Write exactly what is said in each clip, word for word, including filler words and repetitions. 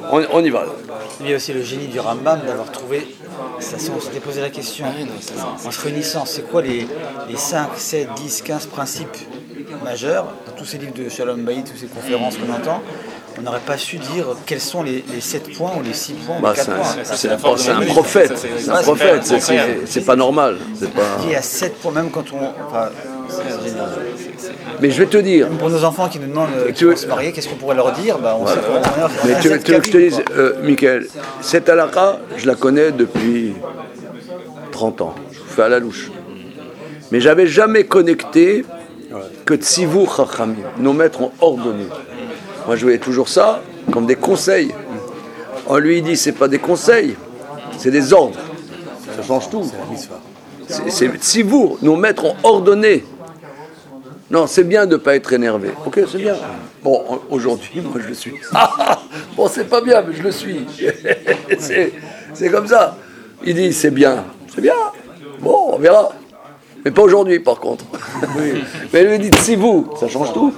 on, on y va. Il y a aussi le génie du Rambam d'avoir trouvé, ça, on s'était posé la question, en se réunissant, c'est quoi les, les cinq, sept, dix, quinze principes majeurs, dans tous ces livres de Shalom Bayit, toutes ces conférences qu'on entend, on n'aurait pas su dire quels sont les, les sept points ou les six points ou bah, les quatre points. C'est, c'est, c'est, c'est un prophète, c'est, c'est un prophète, c'est, c'est, c'est pas normal. C'est pas... Il y a sept points, même quand on... Enfin, c'est génial. Mais je vais te dire... Même pour nos enfants qui nous demandent euh, qui vont se marier, qu'est-ce qu'on pourrait leur dire bah, on voilà. sait comment on Mais tu veux que je te dise, euh, Michael, cette halakha, je la connais depuis trente ans. Je fais à la louche. Mais j'avais jamais connecté que Tzivu Chachamim, nos maîtres ont ordonné. Moi, je voyais toujours ça comme des conseils. On lui dit, c'est pas des conseils, c'est des ordres. Ça change tout. C'est, c'est Tzivu, nos maîtres ont ordonné. Non, c'est bien de ne pas être énervé. Ok, c'est bien. Bon, aujourd'hui, moi, je le suis. Bon, c'est pas bien, mais je le suis. c'est, c'est comme ça. Il dit, c'est bien. C'est bien. Bon, on verra. Mais pas aujourd'hui, par contre. Oui. Mais il lui dit, si vous, ça change tout.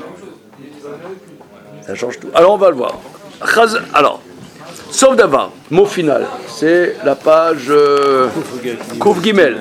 Ça change tout. Alors, on va le voir. Alors, sauf d'avoir, mot final, c'est la page euh, Kouf Gimel.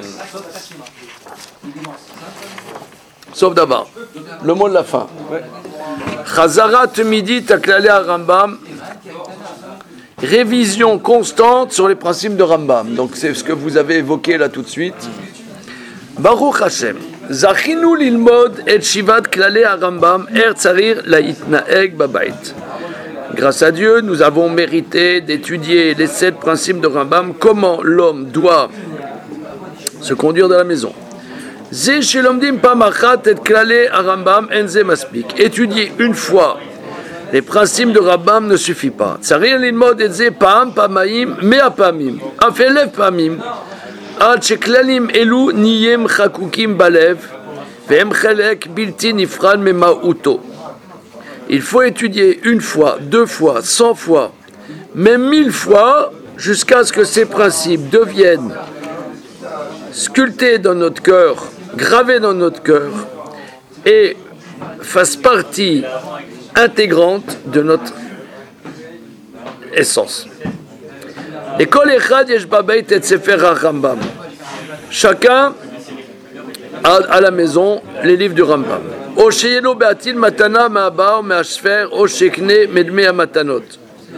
Sauf d'avoir, le mot de la fin. Chazarat Midi Taklale Rambam. Révision constante sur les principes de Rambam. Donc, c'est ce que vous avez évoqué là tout de suite. Baruch Hashem, Zachinu lilmod et shivat klale harambam er tsarir laitnaeg babait. Grâce à Dieu, nous avons mérité d'étudier les sept principes de Rambam, comment l'homme doit se conduire dans la maison. Ze shelomdim pamachat et klale harambam enze maspik. Étudier une fois les principes de Rambam ne suffit pas. Tsarir lilmod et ze pam pamaim mea pamim afelev pamim. עד שכללים אלו נהיים חקוקים בלב והם חלק בלתי נפרד ממהותו. Il faut étudier une fois, deux fois, cent fois, même mille fois, jusqu'à ce que ces principes deviennent sculptés dans notre cœur, gravés dans notre cœur et fassent partie intégrante de notre essence. Et kol echad yesh babeit et sefer Rambam. Chacun a à la maison les livres du Rambam. O sheyelo be'atil matana ma'aba ou me'ashfer o shekne medme hamatanot. Pourquoi ?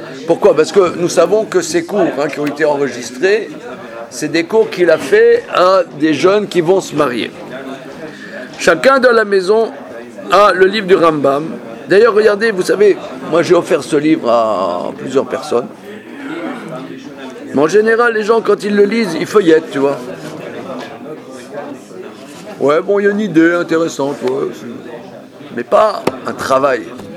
Parce que nous savons que ces cours hein, qui ont été enregistrés, c'est des cours qu'il a fait à des jeunes qui vont se marier. Chacun dans la maison a le livre du Rambam. D'ailleurs, regardez, vous savez, moi j'ai offert ce livre à plusieurs personnes. Mais en général, les gens, quand ils le lisent, ils feuillettent, tu vois. Ouais, bon, il y a une idée intéressante, ouais. Mais pas un travail.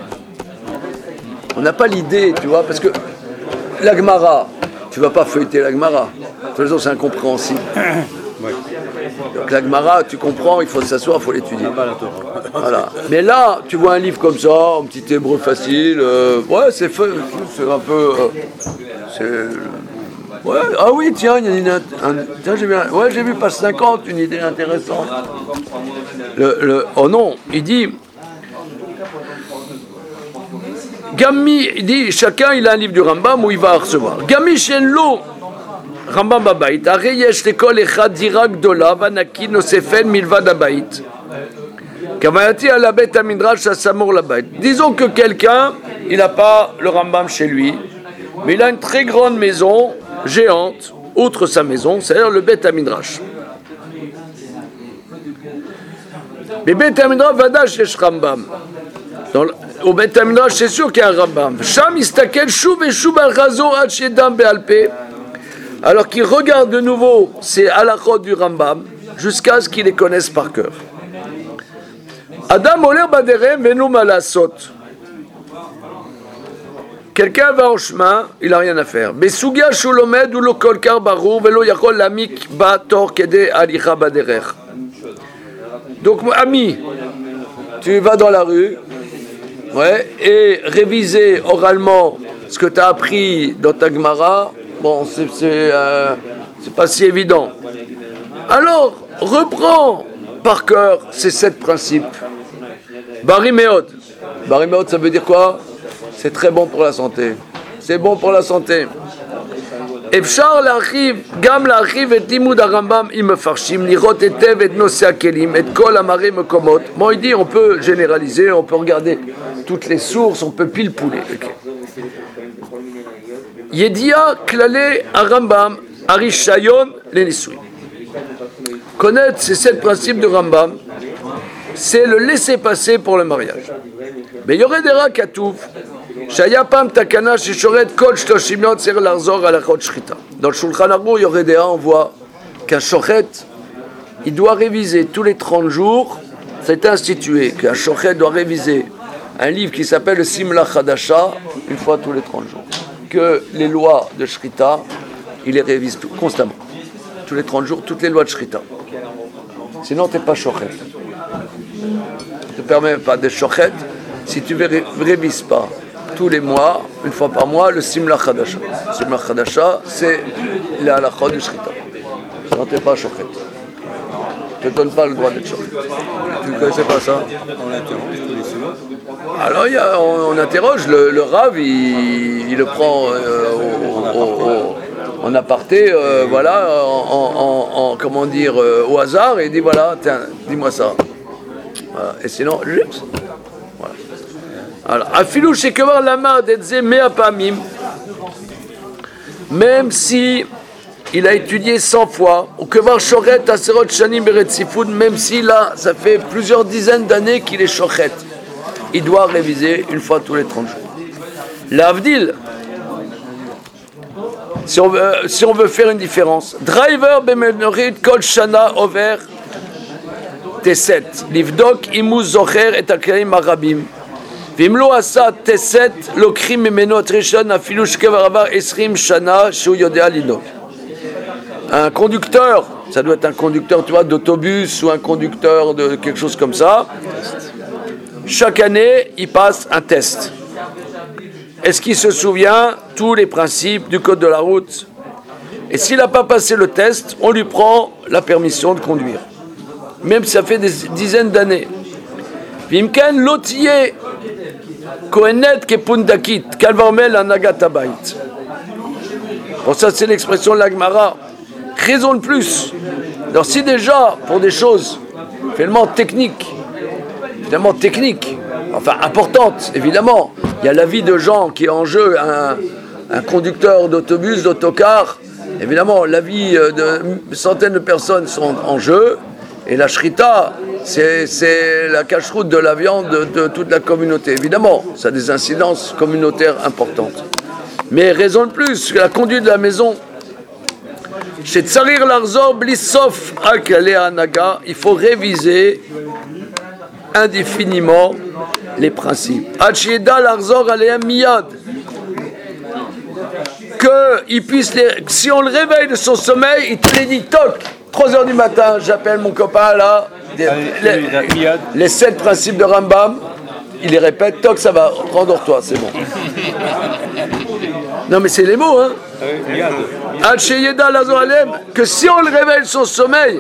On n'a pas l'idée, tu vois, parce que la Gemara, tu ne vas pas feuilleter la Gemara. De toute façon, c'est incompréhensible. Donc la Gemara, tu comprends, il faut s'asseoir, il faut l'étudier. Voilà. Mais là, tu vois un livre comme ça, un petit hébreu facile, euh, ouais, c'est, fait, c'est un peu... Euh, c'est... Ouais, ah oui, tiens, il y a une, un, tiens, j'ai vu, un, ouais, j'ai vu page cinquante, une idée intéressante. Le, le, oh non, il dit, Gami, il dit, chacun il a un livre du Rambam où il va recevoir. Gami shenlo, Rambam babait, areyesh lekol echad dira gdola vanaki nosefel milvad abait. Kamayati ala bet amidrash asamor labait. Disons que quelqu'un, il n'a pas le Rambam chez lui, mais il a une très grande maison, géante, outre sa maison, c'est-à-dire le Bet Midrash. Mais Bet Midrash, Vadash yesh Rambam. Dans, au Bet Midrash, c'est sûr qu'il y a un Rambam. Sham istakel shuv et shuv al razo ad shedam be'alpe. Alors qu'il regarde de nouveau ces halachot du Rambam, jusqu'à ce qu'il les connaisse par cœur. Adam oler baderem venu malasot. Quelqu'un va en chemin, il n'a rien à faire. Besugia shulomed ou lo kolkar barou velo yakol lamik ba tor kede alicha baderer. Donc, ami, tu vas dans la rue, ouais, et réviser oralement ce que tu as appris dans ta Gemara. Bon, c'est, c'est, euh, c'est pas si évident. Alors, reprends par cœur ces sept principes. Bari meod. Bari meod, ça veut dire quoi ? C'est très bon pour la santé. c'est bon pour la santé. אפשר להרחיב, גם להרחיב את לימוד הרמב"ם עם מפרשים, לראות היטב את נושא הכלים, את כל המראה מקומות. Bon, il dit, on peut généraliser, on peut regarder toutes les sources, on peut pile pouler. ידיעה כללי הרמב"ם, הרישיון לנישואים. Connaître ces sept principes de Rambam, c'est le laisser-passer pour le mariage. Mais il y aurait des rats katouf. Shaya pam takana shishoret kol shloshim yom tzir larzor alachot shchita. Dans le Shulchan Aruch, il y aurait des rats, on voit qu'un shochet, il doit réviser tous les trente jours. C'est institué qu'un shochet doit réviser un livre qui s'appelle le Simla Chadasha une fois tous les trente jours. Que les lois de Shrita, il les révise tout, constamment. Tous les trente jours, toutes les lois de Shrita. Sinon, tu n'es pas shochet. Ne te permets pas de shochet si tu ne révises pas tous les mois, une fois par mois, le Simla Chadasha. Le Simla Chadasha, c'est la halakha du Shrita. Sinon, tu n'es pas shochet. Je ne te donne pas le droit d'être shochet. Tu ne connaissais pas ça? On l'interroge tous les semaines. Alors, il y a, on, on interroge, le, le Rav, il, il le prend euh, au, au, au, en aparté, euh, voilà, en, en, en, comment dire, euh, au hasard, et il dit voilà, tiens, dis-moi ça. Voilà. Et sinon, juste. Voilà. Afilou shekevar lama d'etze mea pamim, même si il a étudié cent fois, ou kevar shoret aserot shanim beretzifud, même si là, ça fait plusieurs dizaines d'années qu'il est shochet, il doit réviser une fois tous les trente jours. L'avdil, si on veut, si on veut faire une différence, driver bemenorit kol shana over teset, livdok imu zocher et akrim arabim, vimlo asa teset lokrim memeno trishon afilu shkevar avar esrim shana shu yodea linok. Un conducteur, ça doit être un conducteur, tu vois, d'autobus ou un conducteur de quelque chose comme ça. Chaque année, il passe un test. Est-ce qu'il se souvient tous les principes du code de la route? Et s'il n'a pas passé le test, on lui prend la permission de conduire. Même si ça fait des dizaines d'années. Vimken lotiye kohenet kepundakit kalvarmel anagatabait. Bon, ça c'est l'expression de l'Agmara. Raison de plus. Alors si déjà, pour des choses finalement techniques, finalement techniques, enfin importantes, évidemment, il y a la vie de gens qui est en jeu, un, un conducteur d'autobus, d'autocar, évidemment, la vie de centaines de personnes sont en jeu, et la shrita, c'est, c'est la cache-route de la viande de, de toute la communauté. Évidemment, ça a des incidences communautaires importantes. Mais raison de plus, la conduite de la maison, chez Tsarir Larzor, Blissof, Al-Kalea Naga, il faut réviser indéfiniment les principes. Hachieda Larzor Aleem Miyad. Que il puisse les, si on le réveille de son sommeil, il te les dit toc, trois heures du matin, j'appelle mon copain là, des, les, les, les sept principes de Rambam, il les répète, toc, ça va, rendors-toi, c'est bon. Non mais c'est les mots, hein. Hachieda Larzor Aleem, que si on le réveille de son sommeil,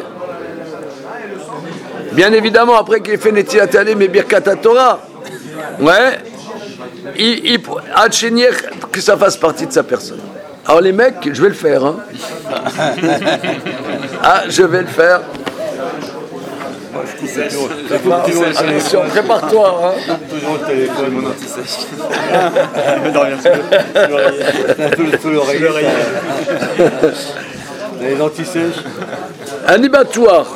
bien évidemment, après qu'il ait fait Netilat Yadayim et Birkat Torah, ouais, il, il, que ça fasse partie de sa personne. Alors les mecs, je vais le faire. Hein. Ah, je vais le faire. Attention, prépare-toi. Hein. Toujours le téléphone, mon anti-sèche. Non, rien, sous l'oreille. Les anti-sèches. Un libatoire.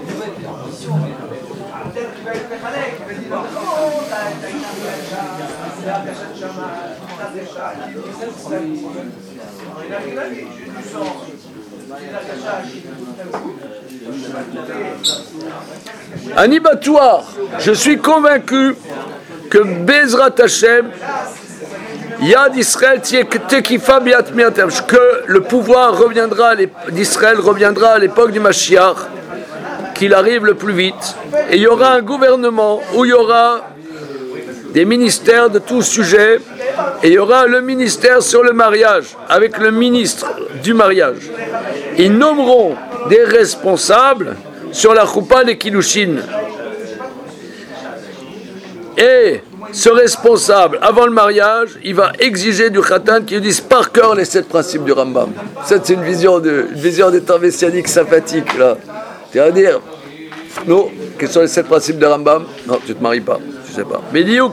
Un ibatoire, je suis convaincu que Bezrat Hashem, Yad Israël, que le pouvoir reviendra d'Israël reviendra à l'époque du Mashiach, qu'il arrive le plus vite, et il y aura un gouvernement où il y aura des ministères de tout sujet, et il y aura le ministère sur le mariage, avec le ministre du mariage. Ils nommeront des responsables sur la choupa des Kiddushin. Et ce responsable, avant le mariage, il va exiger du khatan qu'il dise par cœur les sept principes du Rambam. Ça, c'est une vision, de, une vision des temps messianiques sympathique, là. C'est-à-dire, nous, quels sont les sept principes du Rambam? Non, tu ne te maries pas, tu ne sais pas. Mais dis,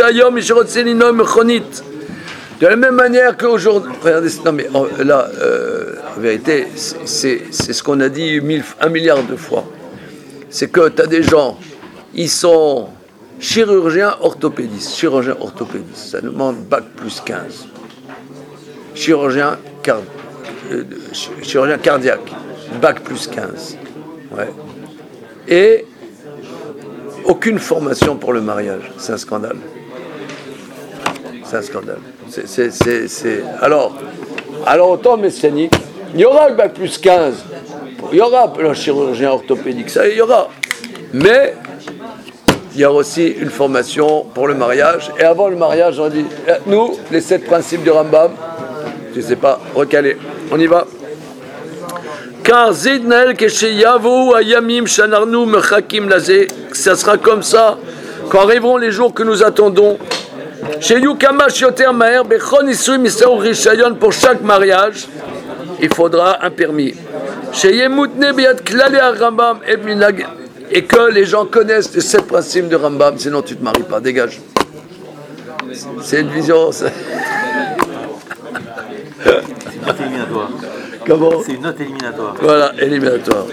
de la même manière qu'aujourd'hui, regardez, non mais là, euh, en vérité, c'est, c'est ce qu'on a dit mille, un milliard de fois. C'est que tu as des gens, ils sont chirurgiens orthopédistes, chirurgiens orthopédistes, ça demande bac plus quinze. Chirurgien, car, euh, chirurgien cardiaque, bac plus quinze. Ouais. Et aucune formation pour le mariage, c'est un scandale. C'est un scandale. C'est, c'est, c'est, c'est... Alors, alors, au temps messianique, il y aura le bac plus quinze, il y aura le chirurgien orthopédique, ça, il y aura. Mais il y a aussi une formation pour le mariage. Et avant le mariage, on dit, nous, les sept principes du Rambam, je ne sais pas, recalé. On y va. Car Zidnel Kesheyavu Ayamim Shanarnu Mechakim Lazé, ça sera comme ça quand arriveront les jours que nous attendons. Chez Yukama Shioter Maher, Bechon Isui Misaou Rishayon, pour chaque mariage, il faudra un permis. Chez Yemutne Biat Klale Rambam Ebminag, et que les gens connaissent les sept principes de Rambam, sinon tu ne te maries pas, dégage. C'est une vision. C'est, c'est une note éliminatoire. Comment? C'est une note éliminatoire. Voilà, éliminatoire.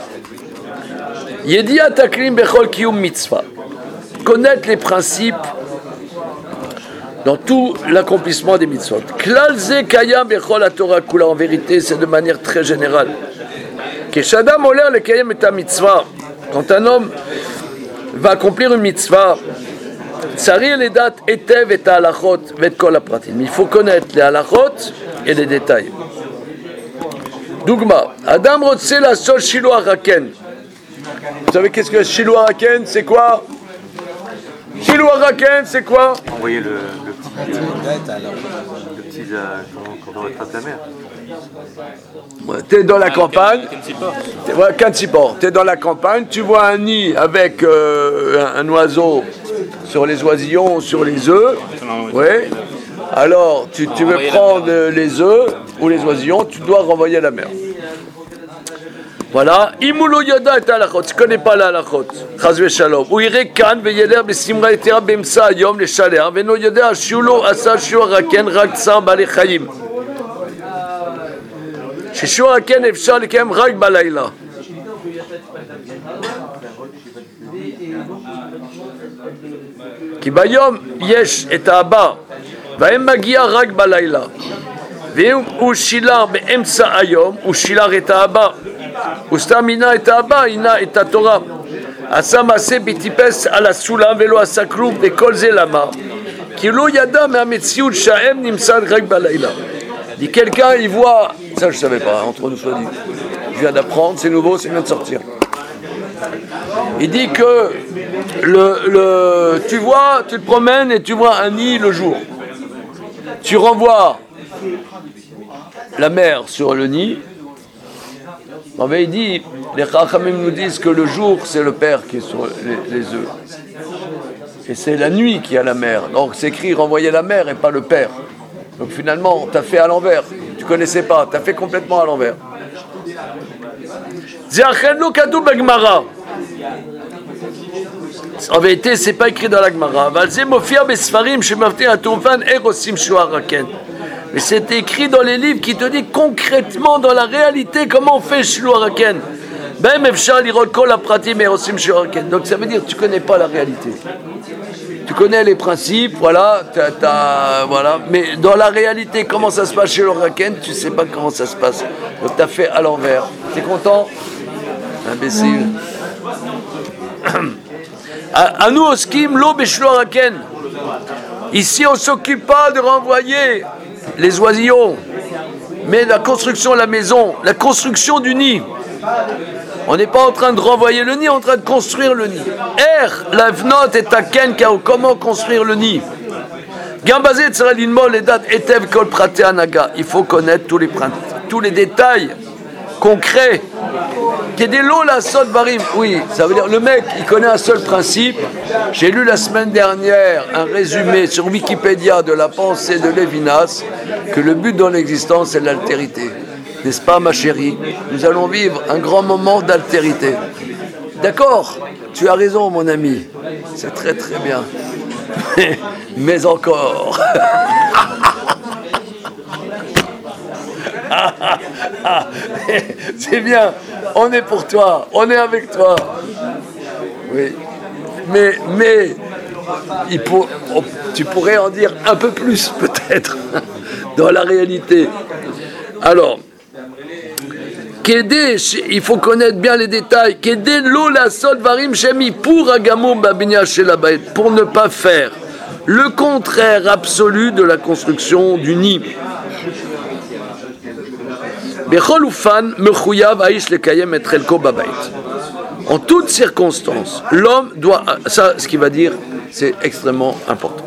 Yediat Aklim Bechol Kiyum Mitzvah. Connaître les principes dans tout l'accomplissement des mitzvot. Klal ze kayam bechol haTorah kula, en vérité, c'est de manière très générale. Keshadam oler le kayam et ta mitzvah. Quand un homme va accomplir une mitzvah, tsari les dates etev et halachot vet kol hapratim. Il faut connaître les halachot et les détails. Dougma, Adam rotse la sol shiloh haraken. Vous savez qu'est-ce que shiloh haraken? C'est quoi? Shiloh haraken, c'est quoi? Envoyez le, le petit, euh, le petit euh, quand on retraite la mer. Ouais, t'es dans la ah, campagne, t'es, ouais, Kansipor, t'es dans la campagne, tu vois un nid avec euh, un, un oiseau sur les oisillons, sur les œufs, ouais. Alors tu, tu veux prendre les œufs ou les oisillons, tu dois renvoyer à la mer. Voilà, Imulo Yoda et Alachot, tu ne connais pas l'Alachot, Chazve Shalom. Ou Irek Kan, Veyeler, Besimra Etera, Bemsa, Yom, le Shaler, Veno Yoda, Shulo, Asa, Shua, Raken, Raktsar, Balechayim. Chez Shua, Raken, Efshar, Lekem, Rak, Balayla. Ki Bayom, Yesh, et Abba, Vaem Magia, Rak, Balayla. Veum, ou Shilar, Beemsa, Ayom, ou Shilar, et Abba. Ustamina et Abba, ina et Torah. Asamase bitipes à la soula, velo à sakroub, de kolze lama. Kilo yada, mais ametsioud shaem nimsad greg balayla. Dit quelqu'un, il voit, ça je ne savais pas, entre nous soit dit. Je viens d'apprendre, c'est nouveau, c'est vient de sortir. Il dit que le, le, tu vois, tu te promènes et tu vois un nid le jour. Tu renvoies la mer sur le nid. En fait, il dit, les Chachamim nous disent que le jour, c'est le père qui est sur les, les œufs. Et c'est la nuit qui a la mère. Donc c'est écrit renvoyer la mère et pas le père. Donc finalement, tu as fait à l'envers. Tu ne connaissais pas, tu as fait complètement à l'envers. En vérité, ce n'est pas écrit dans la Gemara. Mais c'est écrit dans les livres qui te disent concrètement, dans la réalité, comment on fait Shiloh Haraken. Donc ça veut dire que tu ne connais pas la réalité. Tu connais les principes, voilà, t'as, t'as, voilà, mais dans la réalité, comment ça se passe chez le Haraken, tu ne sais pas comment ça se passe. Donc tu as fait à l'envers. T'es content? Imbécile. À nous, au skim, l'eau Shiloh Haraken. Ici, on ne s'occupe pas de renvoyer les oisillons, mais la construction de la maison, la construction du nid. On n'est pas en train de renvoyer le nid, on est en train de construire le nid. Er, la vnot et taken, comment construire le nid. Gambazé tsara l'inmol et dat etev kol prate anaga. Il faut connaître tous les tous les détails concrets Kedelo la sod barim. Oui, ça veut dire le mec, il connaît un seul principe. J'ai lu la semaine dernière un résumé sur Wikipédia de la pensée de Lévinas que le but dans l'existence c'est l'altérité. N'est-ce pas, ma chérie? Nous allons vivre un grand moment d'altérité. D'accord, tu as raison, mon ami. C'est très très bien. Mais, mais encore. C'est bien, on est pour toi, on est avec toi. Oui, mais, mais il pour, tu pourrais en dire un peu plus peut-être dans la réalité. Alors, il faut connaître bien les détails. Pour ne pas faire le contraire absolu de la construction du nid. En toutes circonstances, l'homme doit... Ça, ce qu'il va dire, c'est extrêmement important.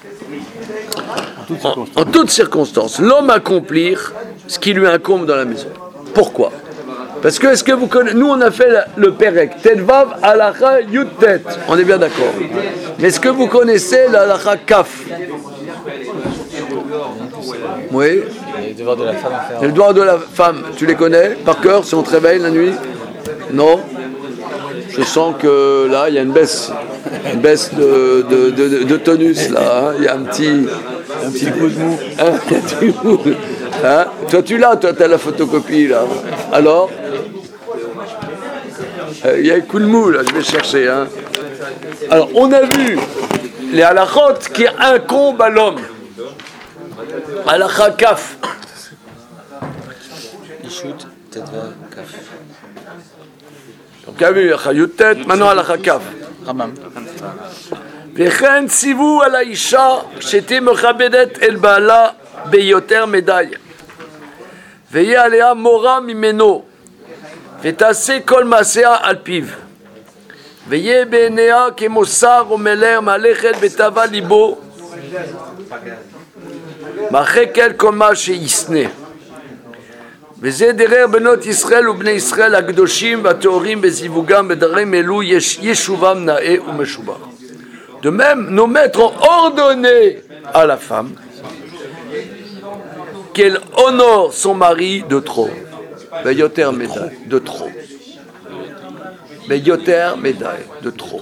En, en toutes circonstances, l'homme accomplir ce qui lui incombe dans la maison. Pourquoi? Parce que, est-ce que vous connaissez... Nous, on a fait le Perek. Tetvav halacha yudtet. On est bien d'accord. Mais est-ce que vous connaissez l'halacha kaf? Oui. Les devoirs de la femme à faire. Les devoirs de la femme, tu les connais par cœur si on te réveille la nuit? Non. Je sens que là, il y a une baisse, une baisse de, de, de, de tonus là. Hein. Il y a un petit, un petit coup de mou. Hein, un petit mou. Hein. Toi, tu l'as, toi, tu as la photocopie là. Alors, euh, il y a un coup de mou là. Je vais chercher. Hein. Alors, on a vu les halachot qui incombent à l'homme. Halakha kaf. Ishut, tetva, kaf. Donc, tu as vu, Chayutet, maintenant halakha kaf. Ramam. וכן ציוו על האישה שתהיה מכבדת אל בעלה ביותר מדי ויהיה עליה מורה ממנו ותעשה כל מעשיה על פיו ויהיה בעיניה כמוסר ומלר מהלכת בתאווה ליבו מאחקל כל מה שישנא וזה דרך בנות ישראל ובני ישראל הקדושים והטהורים בזיווגם בדברים אלו יש ישובם נאה ומשובח. De même, nos maîtres ont ordonné à la femme qu'elle honore son mari de trop. Beyoter médaille, de trop. Beyoter médaille, de trop.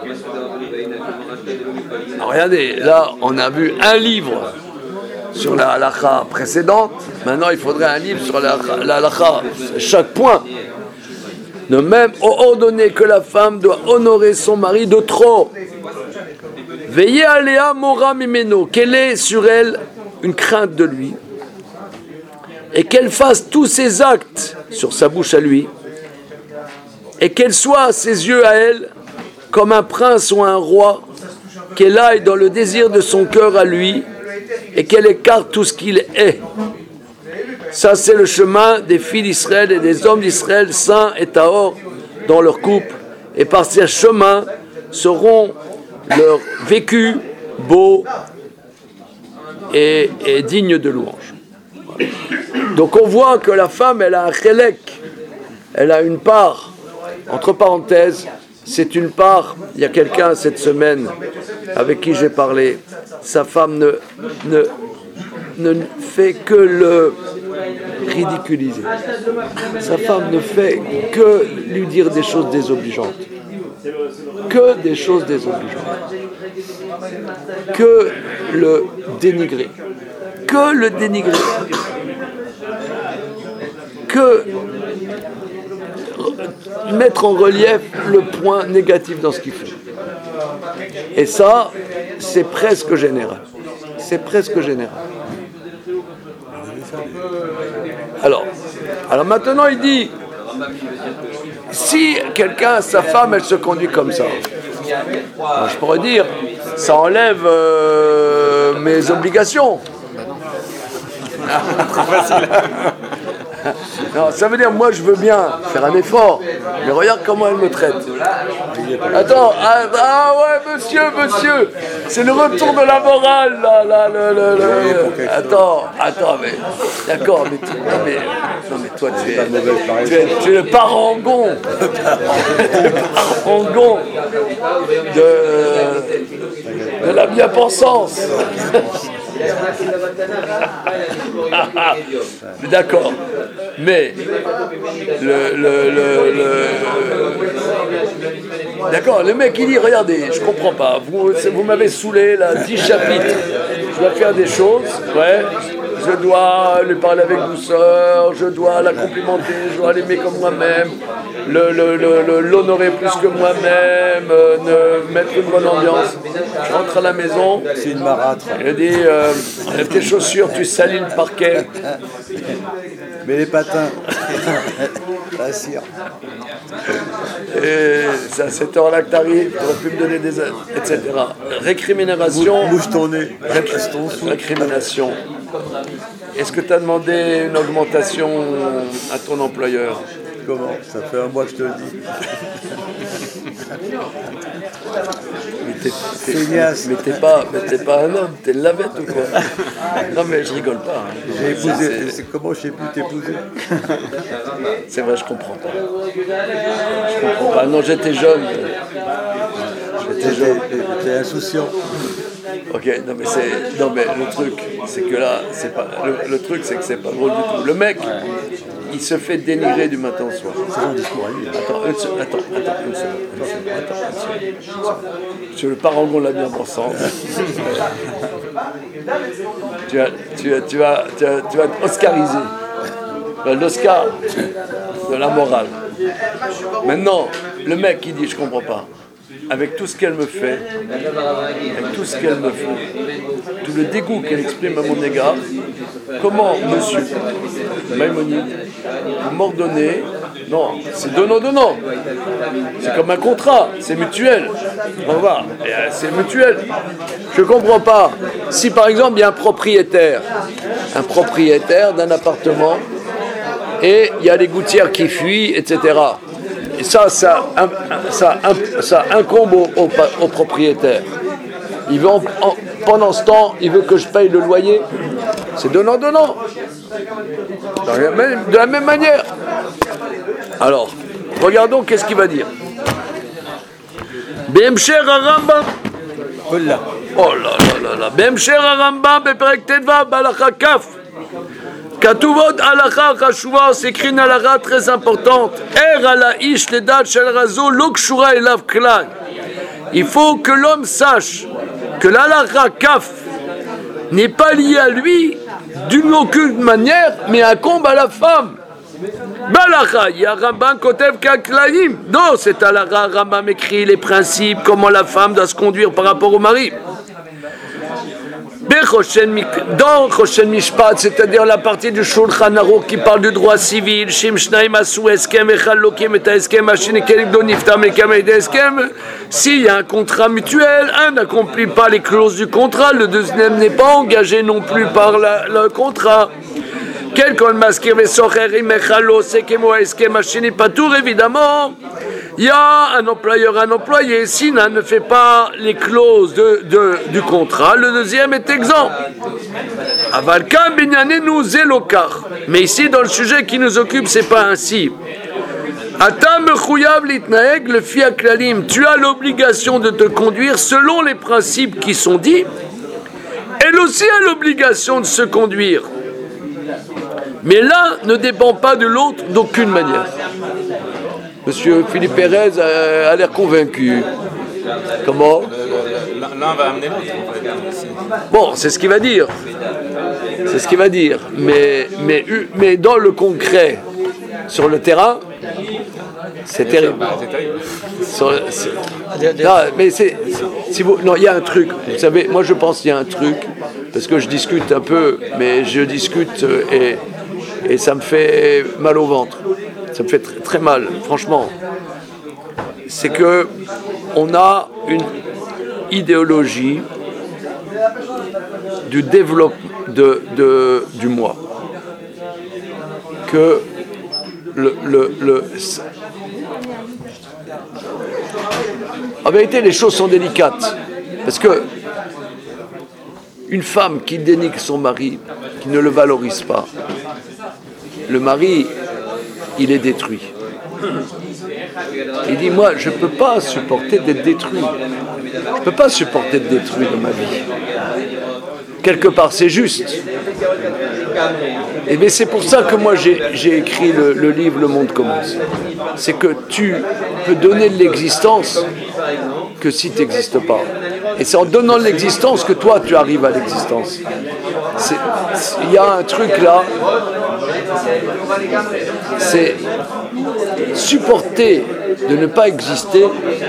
Alors regardez, là, on a vu un livre sur la halakha précédente. Maintenant, il faudrait un livre sur la, la halakha, chaque point. De même, ont ordonné que la femme doit honorer son mari de trop. Veillez à Léa Mora Mimeno, qu'elle ait sur elle une crainte de lui et qu'elle fasse tous ses actes sur sa bouche à lui et qu'elle soit à ses yeux à elle comme un prince ou un roi, qu'elle aille dans le désir de son cœur à lui et qu'elle écarte tout ce qu'il est. Ça, c'est le chemin des filles d'Israël et des hommes d'Israël saints et tahor dans leur couple, et par ces chemins seront leur vécu beau et, et digne de louange. Donc on voit que la femme, elle a un chélek, elle a une part, entre parenthèses, c'est une part, il y a quelqu'un cette semaine avec qui j'ai parlé, sa femme ne, ne, ne fait que le ridiculiser. Sa femme ne fait que lui dire des choses désobligeantes. Que des choses désobligeantes. Que le dénigrer. Que le dénigrer. Que mettre en relief le point négatif dans ce qu'il fait. Et ça, c'est presque général. C'est presque général. Alors, alors maintenant il dit, si quelqu'un, sa femme, elle se conduit comme ça, moi, je pourrais dire, ça enlève euh, mes obligations. Trop facile. Non, ça veut dire, moi je veux bien faire un effort, mais regarde comment elle me traite. Attends, ah, ah ouais, monsieur, monsieur, c'est le retour de la morale, là, là, le, le, le. Oui, Attends, attends, mais d'accord, mais, tu, non, mais, non, mais toi, tu es, tu es, tu es le parangon, le parangon de, de la bien-pensance. D'accord, mais le, le, le, le... d'accord, le mec il dit regardez, je comprends pas, vous, vous m'avez saoulé là, dix chapitres, je dois faire des choses, ouais, je dois lui parler avec douceur, je dois la complimenter, je dois l'aimer comme moi-même, le, le, le, l'honorer plus que moi-même, euh, ne mettre une bonne ambiance. Je rentre à la maison, c'est une marâtre. Je dis euh, tes chaussures, tu salis le parquet. Mais les patins, la cire. Et c'est à cette heure-là que tu arrives, tu aurais pu me donner des aides, et cetera. Récrimination. Bouge ton nez. Récrimination. Est-ce que tu as demandé une augmentation à ton employeur? Comment? Ça fait un mois que je te le dis. Mais t'es, t'es, mais t'es pas, mais t'es pas un homme, t'es une lavette ou quoi? Non mais je rigole pas. Hein. J'ai épousé, c'est... c'est comment je sais plus t'épouser? C'est vrai, je comprends pas. Je comprends pas. Non, j'étais jeune. J'étais jeune. T'es insouciant. Ok, non mais c'est, non mais le truc, c'est que là, c'est pas, le, le truc c'est que c'est pas drôle du tout. Le mec, il se fait dénigrer du matin au soir. C'est mon discours à lui. Attends, une seconde, attends, attends, une seconde, une seconde, attends, une seconde, une seconde. Sur le parangon de la bien-pensance, tu vas, tu vas, tu vas, tu vas, tu vas être oscarisé. L'Oscar de la morale. Maintenant, le mec qui dit je comprends pas. Avec tout ce qu'elle me fait, avec tout ce qu'elle me fait, tout le dégoût qu'elle exprime à mon égard, comment, monsieur Maïmonide, vous m'ordonnez, non, c'est donnant-donnant, c'est comme un contrat, c'est mutuel, on va, c'est mutuel. Je ne comprends pas, si par exemple il y a un propriétaire, un propriétaire d'un appartement, et il y a les gouttières qui fuient, et cetera, et ça, ça, ça, ça incombe au, au, au propriétaire. Il veut en, en, pendant ce temps, il veut que je paye le loyer. C'est donnant-donnant. De la même manière. Alors, regardons qu'est-ce qu'il va dire. B'emsher Rambam. Oh là là là. B'emsher Rambam beperek tetvav b'halacha kaf. Katuvot halacha chashuva, c'est écrit une halacha très importante. Er ala ish ledat shel razo lo kshura elav klal. Il faut que l'homme sache que l'halacha kaf n'est pas lié à lui d'une aucune manière, mais incombe à la femme. Balacha, il y a Rambam kotev kaklaim. Non, c'est halacha, Rambam écrit les principes, comment la femme doit se conduire par rapport au mari. Dans Choshen Mishpat, c'est-à-dire la partie du Shulchan Aruch qui parle du droit civil, Shim Shnaim Asu Eskem Echad Lokim Et Eskem Ashin Kelikdo Niftam Lekam Et Eskem. S'il y a un contrat mutuel, un n'accomplit pas les clauses du contrat, le deuxième n'est pas engagé non plus par la, le contrat. Quelqu'un maskir vesocher imechalo sekemo eskem ashini patour, évidemment. Il y a un employeur, un employé. Si l'un ne fait pas les clauses de, de, du contrat, le deuxième est exempt. Avalkam binyanenu zelokar. Mais ici, dans le sujet qui nous occupe, c'est pas ainsi. Atam mechuyav litnaeg le fi haklalim. Tu as l'obligation de te conduire selon les principes qui sont dits. Elle aussi a l'obligation de se conduire. Mais l'un ne dépend pas de l'autre d'aucune manière. Monsieur Philippe Pérez a, a l'air convaincu. Comment? L'un va amener l'autre. Bon, c'est ce qu'il va dire. C'est ce qu'il va dire. Mais, mais, mais dans le concret, sur le terrain, c'est terrible. Sur, c'est, non, mais c'est, si vous, non, il y a un truc. Vous savez, moi je pense qu'il y a un truc, parce que je discute un peu, mais je discute et, et ça me fait mal au ventre. Ça me fait très, très mal, franchement. C'est que on a une idéologie du développement de, de, du moi. Que le, le, le en vérité, les choses sont délicates. Parce que Une femme qui dénigre son mari, qui ne le valorise pas, le mari, il est détruit. Il dit, moi, je ne peux pas supporter d'être détruit. Je ne peux pas supporter d'être détruit dans ma vie. Quelque part, c'est juste. Et bien, c'est pour ça que moi, j'ai, j'ai écrit le, le livre « Le monde commence ». C'est que tu peux donner de l'existence que si tu n'existes pas. Et c'est en donnant de l'existence que toi, tu arrives à l'existence. Il y a un truc là, c'est supporter de ne pas exister,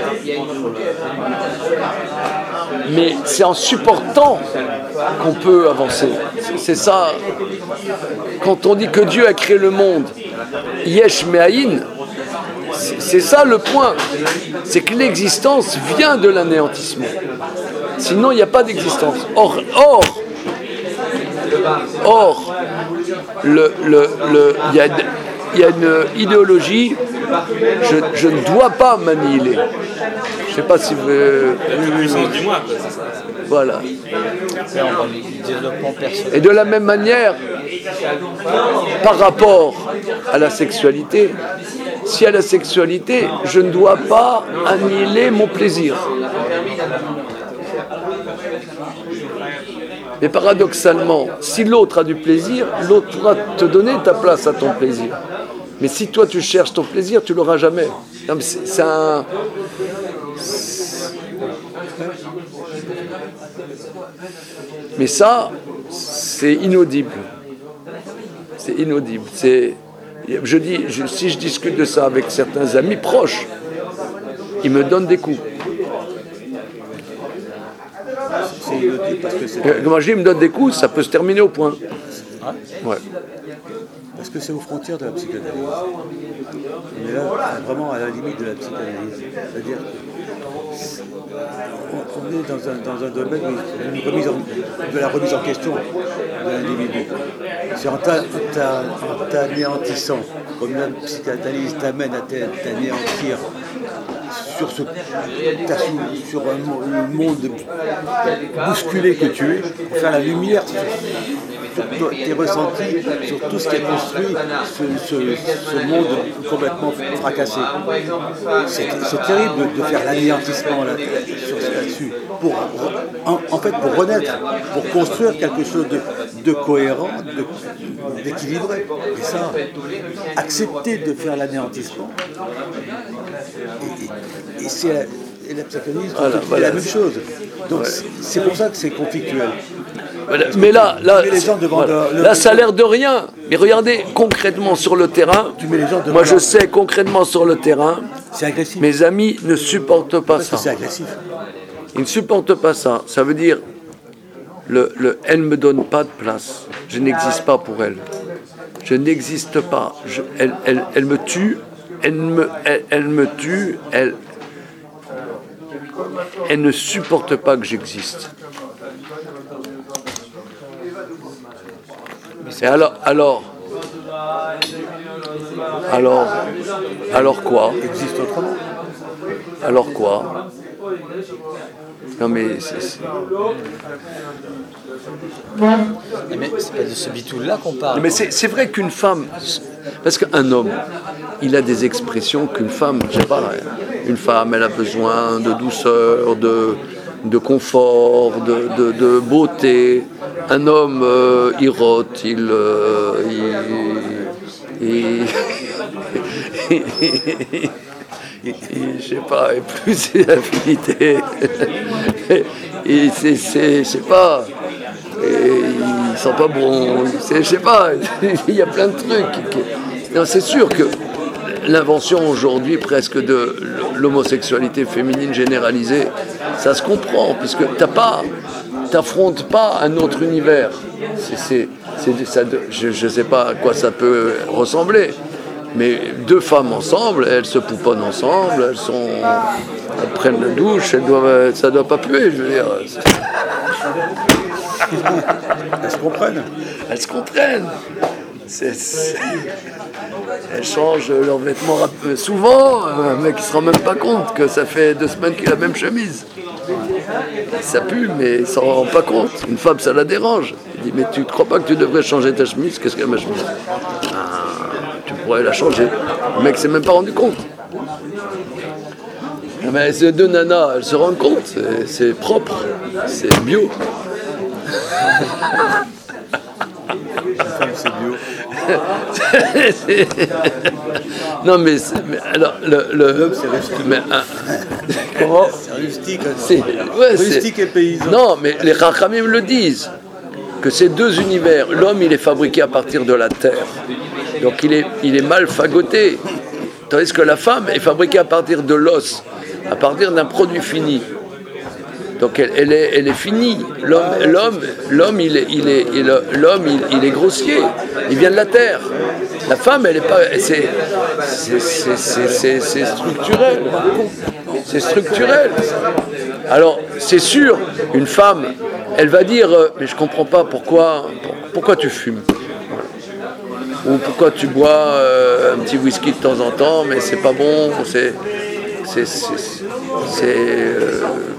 mais c'est en supportant qu'on peut avancer. C'est ça, quand on dit que Dieu a créé le monde, Yesh Me'ayin, c'est ça le point, c'est que l'existence vient de l'anéantissement. Sinon, il n'y a pas d'existence. Or, or, or, le, le, le, il y a, il y a une idéologie, je, je ne dois pas m'annihiler. Je ne sais pas si vous... Euh, du moi, c'est ça. Voilà. Développement personnel. Et de la même manière, par rapport à la sexualité, si à la sexualité, je ne dois pas annihiler mon plaisir. Mais paradoxalement, si l'autre a du plaisir, l'autre pourra te donner ta place à ton plaisir. Mais si toi tu cherches ton plaisir, tu l'auras jamais. Non, mais c'est, c'est un... Mais ça, c'est inaudible. C'est inaudible. C'est... Je dis, je, si je discute de ça avec certains amis proches, ils me donnent des coups. C'est inaudible parce que c'est... Quand je dis, ils me donnent des coups, ça peut se terminer au point. Ouais. Parce que c'est aux frontières de la psychanalyse. On est là vraiment à la limite de la psychanalyse. C'est-à-dire qu'on on est dans un, dans un domaine où une remise en, de la remise en question de l'individu. C'est en, t'a, t'a, en t'anéantissant, comme la psychanalyse t'amène à t'anéantir sur, ce, sur un, un monde bousculé que tu es, pour faire la lumière sur, sur tes ressentis, sur tout ce qui a construit ce, ce, ce monde complètement fracassé. C'est, c'est terrible de, de faire l'anéantissement là, sur, là-dessus, pour, en, en fait pour renaître, pour construire quelque chose de, de cohérent, de, d'équilibré. Et ça, accepter de faire l'anéantissement, et, et, et c'est la, et la psychanalyse voilà, c'est voilà, la même chose. Donc ouais. c'est pour ça que c'est conflictuel. Voilà. Mais là, là, voilà. le, là, ça a l'air de rien. Mais regardez concrètement sur le terrain. Moi, je sais concrètement sur le terrain. C'est agressif. Mes amis ne supportent pas Parce ça. Que c'est agressif. Ils ne supportent pas ça. Ça veut dire, le, le, elle ne me donne pas de place. Je n'existe pas pour elle. Je n'existe pas. Je, elle, elle, elle me tue. Elle me, elle, elle me tue. Elle, elle ne supporte pas que j'existe. Et alors, alors, alors, alors quoi ? Existe autrement. Alors quoi ? Non mais c'est, c'est... Mais c'est pas de ce bitoul-là qu'on parle. Mais c'est, c'est vrai qu'une femme, parce qu'un homme, il a des expressions qu'une femme, je sais pas, une femme, elle a besoin de douceur, de, de confort, de, de, de beauté. Un homme, euh, il rote, il, euh, il, il, il, il, il, je sais pas, et plus c'est l'affinité, et c'est, c'est, je sais pas, et il sent pas bon, c'est, je sais pas, il y a plein de trucs. Non, c'est sûr que l'invention aujourd'hui presque de l'homosexualité féminine généralisée, ça se comprend, puisque t'as pas, t'affrontes pas un autre univers. C'est, c'est, c'est, ça, je ne sais pas à quoi ça peut ressembler, mais deux femmes ensemble, elles se pouponnent ensemble, elles sont, elles prennent la douche, elles doivent, ça ne doit pas puer, je veux dire. Elles se comprennent. Elles se comprennent. C'est, c'est... Elles changent leurs vêtements souvent, un mec ne se rend même pas compte que ça fait deux semaines qu'il a la même chemise. Ça pue, mais il s'en rend pas compte. Une femme, ça la dérange. Il dit, mais tu ne crois pas que tu devrais changer ta chemise? Qu'est-ce qu'il y a ma chemise? Ah, tu pourrais la changer. Le mec s'est même pas rendu compte. Mais ces deux nanas, elles se rendent compte. C'est, c'est propre, c'est bio. C'est bio. c'est... Non, mais, mais alors, le. le... L'homme, c'est rustique. Mais, hein, comment? C'est rustique. C'est, ouais, rustique c'est... et paysan. Non, mais les Rachamim le disent, que ces deux univers, l'homme, il est fabriqué à partir de la terre. Donc, il est, il est mal fagoté. Tandis que la femme est fabriquée à partir de l'os, à partir d'un produit fini. Donc elle, elle, est, elle est finie. L'homme, l'homme, l'homme, il est, il est, il, l'homme, il, il est grossier. Il vient de la terre. La femme, elle est pas. C'est, c'est, c'est, c'est, c'est, c'est structurel. C'est structurel. Alors, c'est sûr, une femme, elle va dire, mais je comprends pas pourquoi, pourquoi tu fumes. Ou pourquoi tu bois euh, un petit whisky de temps en temps, mais c'est pas bon. C'est, c'est, c'est, c'est euh,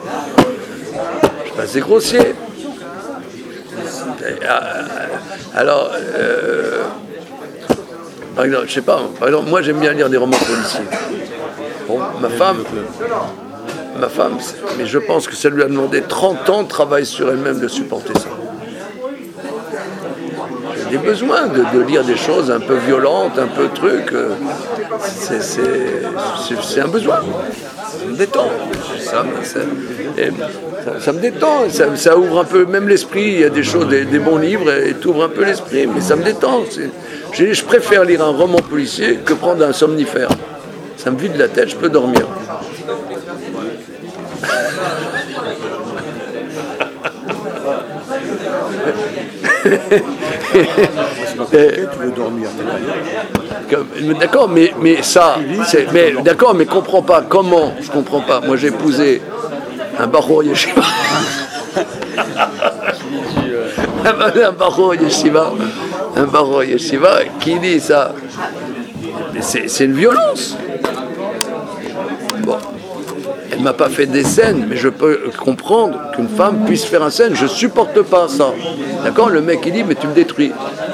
c'est grossier. Alors, euh, par exemple, je sais pas, par exemple, moi j'aime bien lire des romans policiers. Bon, ma femme, ma femme, mais je pense que ça lui a demandé trente ans de travail sur elle-même de supporter ça. J'ai des besoins de, de lire des choses un peu violentes, un peu trucs. C'est, c'est, c'est, c'est un besoin. Ça me détend. Ça, ça, et, ça, ça me détend. Ça, ça ouvre un peu, même l'esprit. Il y a des choses, des, des bons livres, et tu ouvres un peu l'esprit, mais ça me détend. C'est, je, je préfère lire un roman policier que prendre un somnifère. Ça me vide la tête, je peux dormir. Tu veux dormir. D'accord, mais, mais ça, c'est, mais, d'accord, mais comprends pas, comment, je comprends pas. Moi j'ai épousé un Bachour Yeshiva. un Bachour Yeshiva, un Bachour Yeshiva qui dit ça. Mais c'est, c'est une violence. Bon. Elle ne m'a pas fait des scènes, mais je peux comprendre qu'une femme puisse faire une scène. Je ne supporte pas ça. D'accord? Le mec, il dit, mais tu me détruis.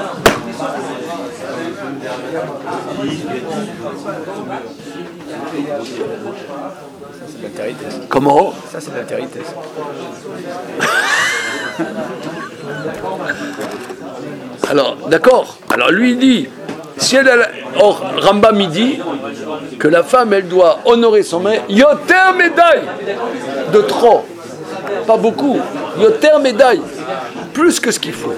C'est l'altérité. Comment? Ça, c'est l'altérité. Alors, d'accord. Alors, lui, il dit, si elle a... Or, Rambam, il dit que la femme, elle doit honorer son mari. Yoter médaille de trop. Pas beaucoup. Yoter médaille. Plus que ce qu'il faut.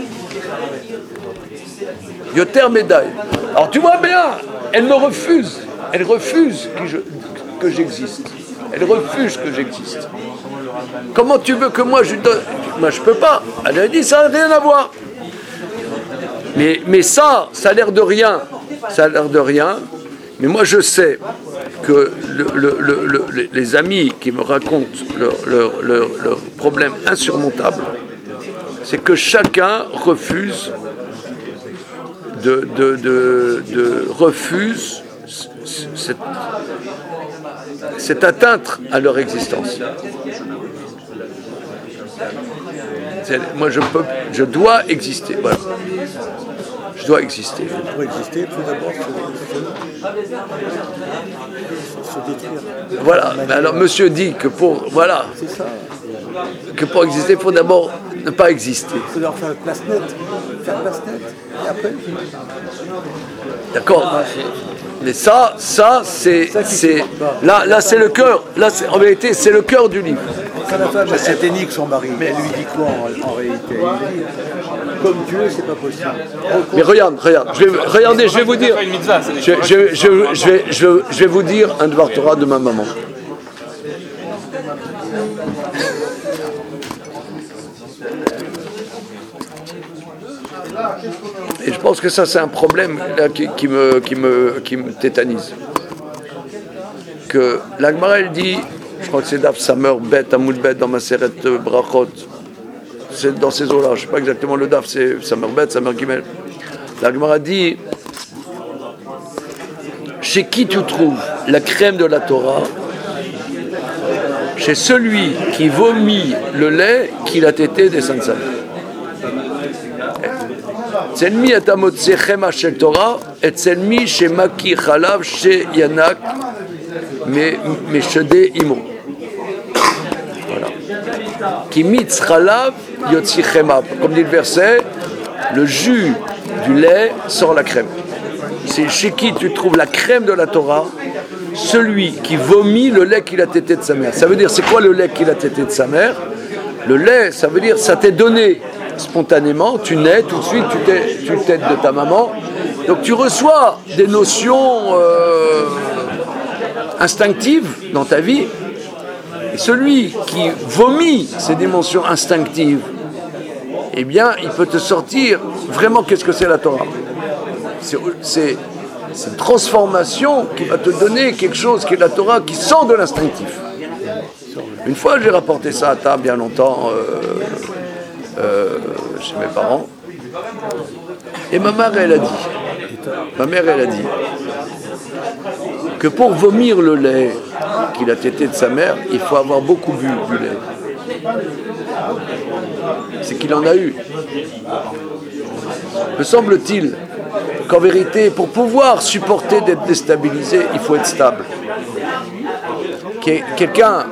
Yoter médaille. Alors, tu vois bien, elle me refuse. Elle refuse que, je, que j'existe. Elle refuse que j'existe. Comment tu veux que moi, je donne... Moi, je peux pas. Elle a dit, ça n'a rien à voir. Mais, mais ça, ça a l'air de rien. Ça a l'air de rien. Mais moi, je sais que le, le, le, le, les amis qui me racontent leurs leur, leur, leur problèmes insurmontables, c'est que chacun refuse de, de, de, de refuse cette, cette atteinte à leur existence. C'est, moi, je peux, je dois exister. Voilà. Je dois exister. Pour exister, il faut d'abord se, se détruire. Voilà. Alors, monsieur dit que pour, voilà, C'est ça. que pour exister, il faut d'abord ne pas exister. Il faut leur faire place nette. Faire place nette. Et après, D'accord. Mais ça, ça, c'est, c'est, là, là, c'est le cœur. Là, c'est, en vérité, c'est le cœur du livre. quand la femme est ténique son mari, elle lui dit quoi en, en réalité? Elle lui dit, comme tu es, c'est pas possible. Mais regarde, regarde, je vais, regardez, je vais vous dire, je, je, je, je, vais, je, je vais vous dire un devoir Torah de ma maman. Et je pense que ça, c'est un problème là, qui, qui, me, qui, me, qui me tétanise. Que la Gemara, elle dit, je crois que c'est Daf Samer Bet, Amoud Bet, dans ma Seret Brachot, c'est dans ces eaux-là, je ne sais pas exactement le Daf, c'est Samer Bet, Samer Gimel. La Gemara dit, chez qui tu trouves la crème de la Torah, chez celui qui vomit le lait qu'il a tété des seins de sa mère. אצל מי אתה מוצא חמא של תורה? אצל מי שמקיא חלב שינק משדי אמו. כי מיץ חלב יוציא חמא. Comme dit le verset, le jus du lait sort la crème. C'est chez qui tu trouves la crème de la Torah? Celui qui vomit le lait qu'il a tété de sa mère. Ça veut dire, c'est quoi le lait qu'il a tété de sa mère? Le lait, ça veut dire, ça t'est donné spontanément, tu nais, tout de suite, tu, t'es, tu t'aides de ta maman. Donc tu reçois des notions euh, instinctives dans ta vie. Et celui qui vomit ces dimensions instinctives, eh bien, il peut te sortir vraiment qu'est-ce que c'est la Torah. C'est, c'est, c'est une transformation qui va te donner quelque chose qui est la Torah, qui sort de l'instinctif. Une fois, j'ai rapporté ça à table, bien longtemps, euh, euh, chez mes parents. Et ma mère, elle a dit, ma mère, elle a dit, que pour vomir le lait qu'il a tété de sa mère, il faut avoir beaucoup bu du lait. C'est qu'il en a eu. Me semble-t-il qu'en vérité, pour pouvoir supporter d'être déstabilisé, il faut être stable. Quelqu'un,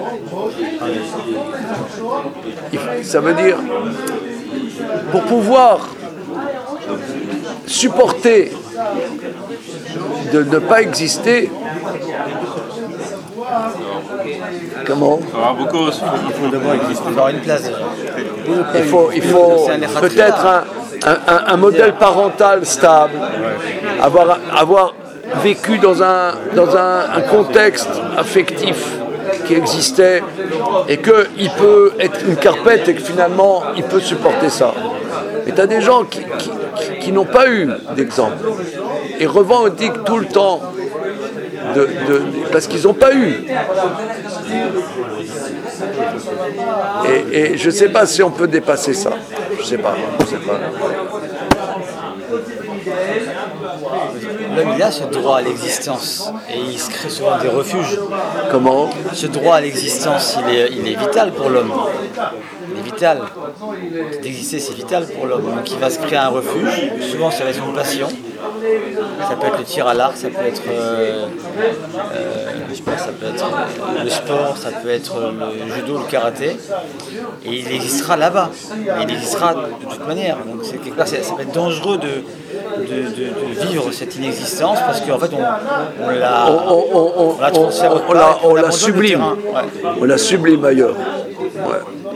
ça veut dire, pour pouvoir supporter de ne pas exister, comment? Il faut d'abord exister. Il faut avoir une place déjà. Il faut, il faut peut-être un, un, un modèle parental stable, avoir, avoir vécu dans un, dans un, un contexte affectif qui existait et qu'il peut être une carpette et que finalement il peut supporter ça. Mais tu as des gens qui, qui, qui, qui n'ont pas eu d'exemple et revendiquent tout le temps de, de, parce qu'ils n'ont pas eu. Et, et je ne sais pas si on peut dépasser ça. Je ne sais pas. Je sais pas. L'homme, il a ce droit à l'existence et il se crée souvent des refuges. Comment? Ce droit à l'existence, il est, il est vital pour l'homme. Il est vital. D'exister, c'est vital pour l'homme. Donc il va se créer un refuge. Souvent, c'est raison de passion. Ça peut être le tir à l'arc, ça peut être, euh, euh, je sais pas, ça peut être le sport, ça peut être le judo, le karaté. Et il existera là-bas. Et il existera de toute manière. Donc c'est quelque part, ça peut être dangereux de, de, de, de vivre cette inexistence parce qu'en fait, on, on la, on, on, on, on la transfère on, pas, on, la, on, on la sublime. Ouais. On la sublime ailleurs. Ouais.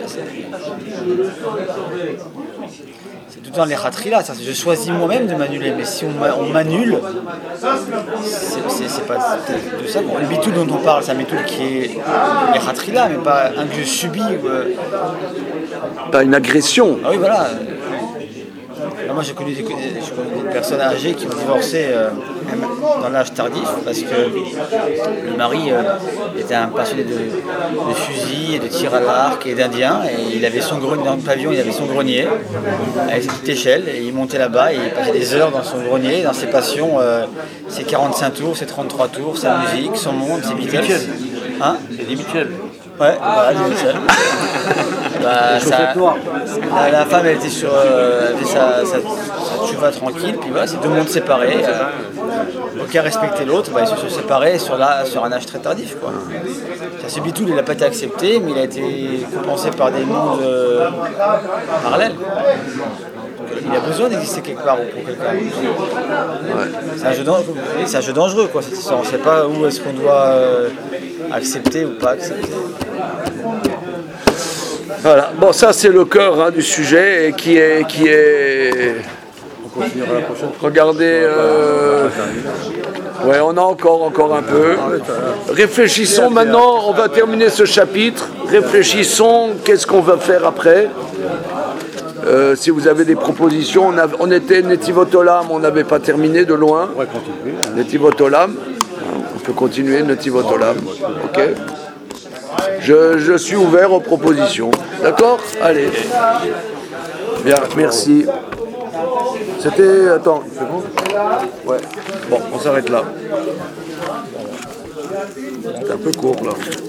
C'est tout le temps les khatrila, ça, je choisis moi-même de m'annuler, mais si on, on m'annule, c'est, c'est, c'est pas de ça. Bon, le bitoul dont on parle, c'est un bitoul qui est les khatrila, mais pas un que je subis. Euh... Pas une agression. Ah oui, voilà. Alors moi, j'ai connu des, j'ai connu des personnes âgées qui ont divorcé euh, même dans l'âge tardif parce que le mari euh, était un passionné de, de fusil et de tir à l'arc et d'indien et il avait son grenier dans le pavillon, il avait son grenier avec cette petite échelle et il montait là-bas et il passait des heures dans son grenier, dans ses passions, euh, ses quarante-cinq tours, ses trente-trois tours, sa musique, son monde, ses Beatles. Hein? C'est des mutuelles. Ouais, voilà, des Beatles. Bah, ça, la, la femme elle était sur euh, elle avait sa, sa, sa tchuva tranquille, puis voilà, c'est deux mondes séparés, euh, aucun respectait l'autre, bah, ils se sont séparés sur, la, sur un âge très tardif. Quoi. Ce bitoul il n'a pas été accepté, mais il a été compensé par des mondes euh, parallèles. Donc, il a besoin d'exister quelque part pour quelqu'un. Ouais. C'est, un jeu dangereux, c'est un jeu dangereux, quoi, cette histoire. On ne sait pas où est-ce qu'on doit euh, accepter ou pas accepter. Voilà, bon ça c'est le cœur hein, du sujet et qui est, qui est... On continuera la prochaine. Regardez, euh... ouais on a encore, encore un peu. Réfléchissons maintenant, on va terminer ce chapitre. Réfléchissons, qu'est-ce qu'on va faire après euh, si vous avez des propositions, on, a, on était Netivot Olam, on n'avait pas terminé de loin. On va continuer. Hein. Netivot Olam, on peut continuer Netivot Olam, ok. Je, je suis ouvert aux propositions. D'accord? Allez. Bien, merci. C'était... Attends, c'est bon? Ouais. Bon, on s'arrête là. C'est un peu court là.